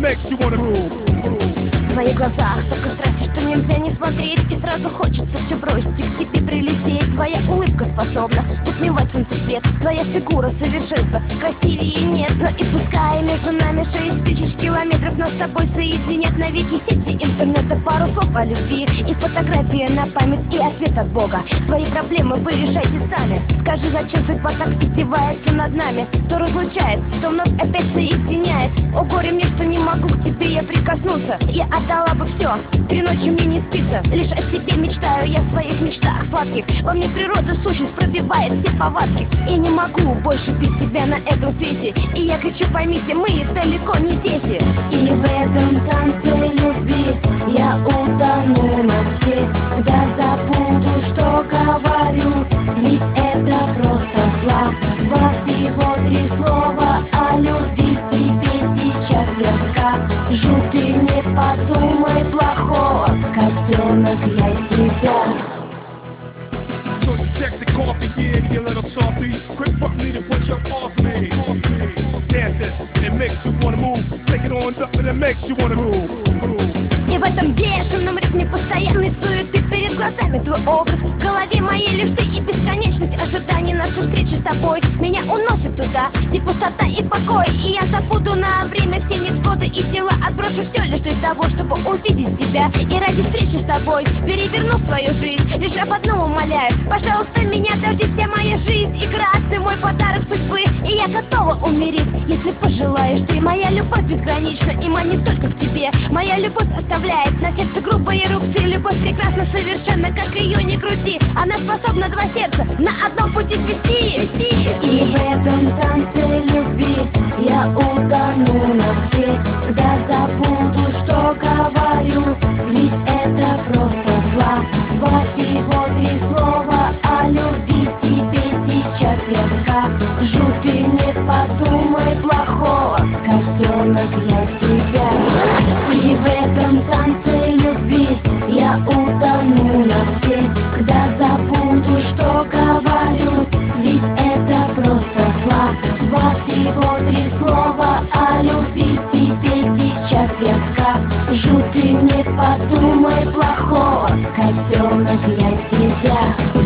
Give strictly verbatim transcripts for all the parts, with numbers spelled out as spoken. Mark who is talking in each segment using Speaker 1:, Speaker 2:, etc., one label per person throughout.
Speaker 1: makes you wanna move.
Speaker 2: В твоих глазах столько страсти, что нельзя не смотреть. И сразу хочется все бросить и к тебе прилететь. Твоя улыбка способна затмевать солнцесвет. Твоя фигура совершенства, красивее нет. Но и пускай между нами шесть тысяч километров, нас с тобой соединят навеки сети интернета. Пару слов о любви и фотография на память, и ответ от Бога. Свои проблемы вы решайте сами. Скажи, зачем судьба так издевается над нами? То разлучает, то вновь опять соединяет. О горе мне, что не могу к тебе я прикоснуться. Я отдала бы все, три ночи мне не спится. Лишь о тебе мечтаю я в своих мечтах сладких. Во мне природа сущность пробивает все повадки. И не могу больше без тебя на этом свете. И я кричу, поймите, мы далеко не дети.
Speaker 3: И в этом танце любви я утону навсегда. Забуду, что говорю, ведь это просто слова. Всего три слова о любви к тебе сейчас я скажу. Ты не подумай плохого, котенок, я тебя.
Speaker 1: So you sexy coffee, yeah, you little softy. Quick fuck me to put you off me. Dancing, it makes you wanna move. Take it on up and it makes you wanna move.
Speaker 2: И в этом бешеном ритме постоянной суеты перед глазами твой образ, в голове моей лишь ты и бесконечность ожиданий нашей встречи с тобой меня уносит туда, где пустота и покой. И я забуду на время все невзгоды и дела, отброшу все лишь для того, чтобы увидеть тебя. И ради встречи с тобой, перевернув свою жизнь, лишь об одном умоляю, пожалуйста, меня дожди, вся моя жизнь игра, ты мой подарок судьбы, и я готова умереть, если пожелаешь ты. Моя любовь безгранична и манит только к тебе. Моя любовь оставляет на сердце грубые рубцы. Любовь прекрасна совершенно, как ее не крути. Она способна два сердца на одном пути свести, свести.
Speaker 3: И в этом танце любви я утону навсегда. Забуду, что говорю, ведь это просто слова. Всего три слова о любви к тебе сейчас я скажу. Ты не подумай плохого, котенок, я тебя. И в этом танце любви я утону навсегда. Забуду, что говорю, ведь это просто слова. Всего три слова о любви к тебе сейчас я скажу. Ты не подумай плохого, котенок, я тебя.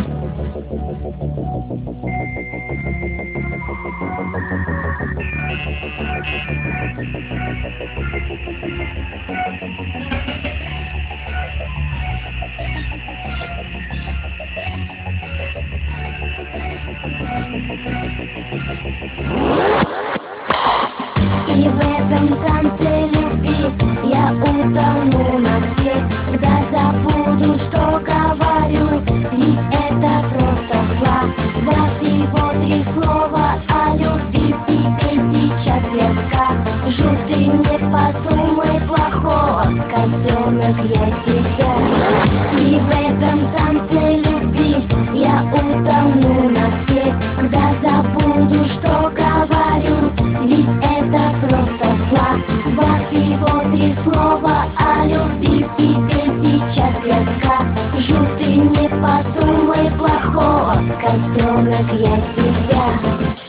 Speaker 3: И в этом танце любви я утону навсегда. Забуду, что говорю, ведь это просто слова. Всего три слова о любви к тебе сейчас я скажу. Ты не подумай плохого, котенок, я тебя. И в этом танце любви я утону навсегда. Забуду, что говорю, ведь это просто слова. Всего три слова о любви к тебе сейчас я скажу. Ты не подумай плохого, котенок, я тебя.